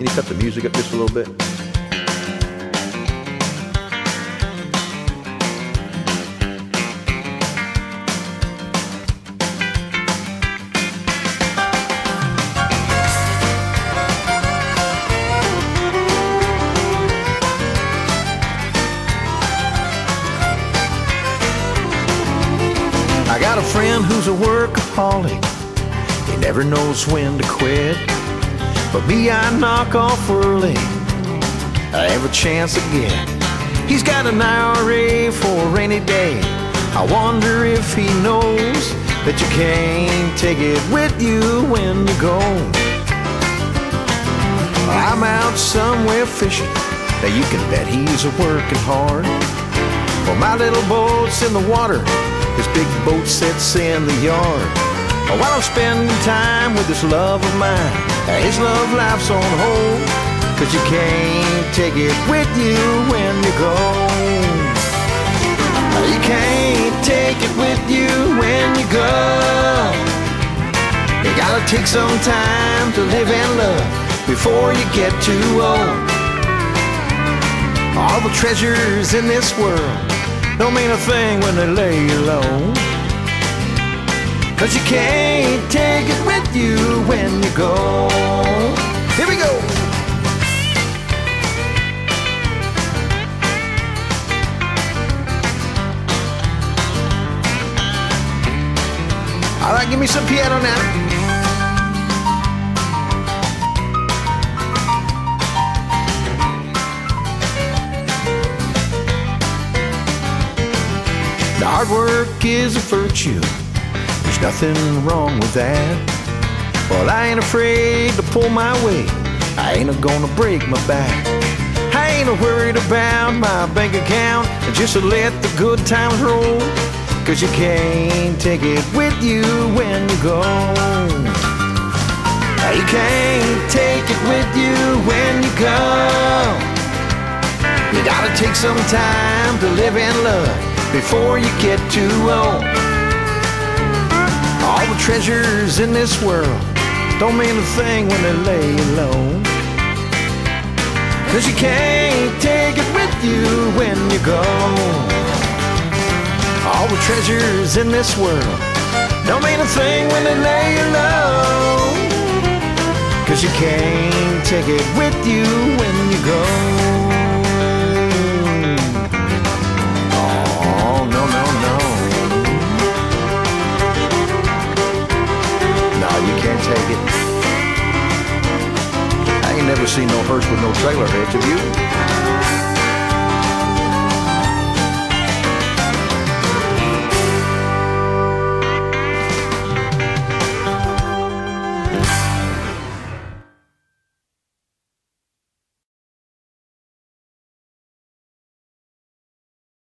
Can you cut the music up just a little bit? I got a friend who's a workaholic. He never knows when to quit. But me, I knock off early every chance I get. He's got an IRA for a rainy day. I wonder if he knows that you can't take it with you when you go. I'm out somewhere fishing. Now you can bet he's a-working hard. Well, my little boat's in the water. His big boat sits in the yard. While I'm spending time with this love of mine, his love life's on hold. 'Cause you can't take it with you when you go. You can't take it with you when you go. You gotta take some time to live and love before you get too old. All the treasures in this world don't mean a thing when they lay you low. 'Cause you can't take it with you when you go. Here we go. All right, give me some piano now. Hard work is a virtue. There's nothing wrong with that. Well, I ain't afraid to pull my weight. I ain't gonna break my back. I ain't worried about my bank account. Just to let the good times roll. 'Cause you can't take it with you when you go. You can't take it with you when you go. You gotta take some time to live and love before you get too old. All the treasures in this world don't mean a thing when they lay you low. 'Cause you can't take it with you when you go. All the treasures in this world don't mean a thing when they lay you low. 'Cause you can't take it with you when you go. Take it. I ain't never seen no hearse with no trailer hitch, have you?